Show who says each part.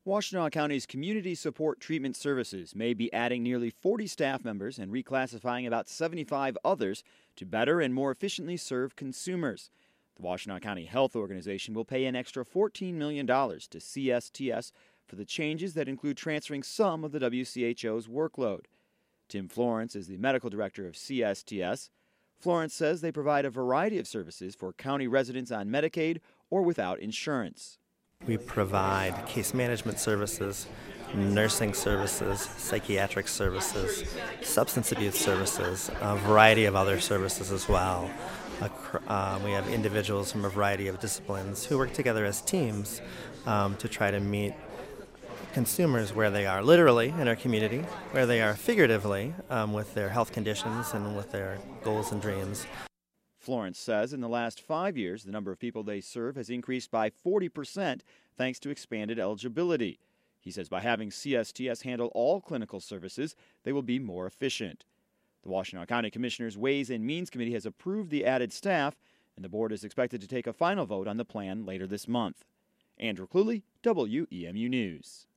Speaker 1: Washtenaw County's Community Support Treatment Services may be adding nearly 40 staff members and reclassifying about 75 others to better and more efficiently serve consumers. The Washtenaw County Health Organization will pay an extra $14 million to CSTS for the changes that include transferring some of the WCHO's workload. Tim Florence is the medical director of CSTS. Florence says they provide a variety of services for county residents on Medicaid or without insurance.
Speaker 2: We provide case management services, nursing services, psychiatric services, substance abuse services, a variety of other services as well. We have individuals from a variety of disciplines who work together as teams to try to meet consumers where they are literally in our community, where they are figuratively with their health conditions and with their goals and dreams.
Speaker 1: Florence says in the last 5 years, the number of people they serve has increased by 40% thanks to expanded eligibility. He says by having CSTS handle all clinical services, they will be more efficient. The Washtenaw County Commissioners' Ways and Means Committee has approved the added staff, and the board is expected to take a final vote on the plan later this month. Andrew Cluley, WEMU News.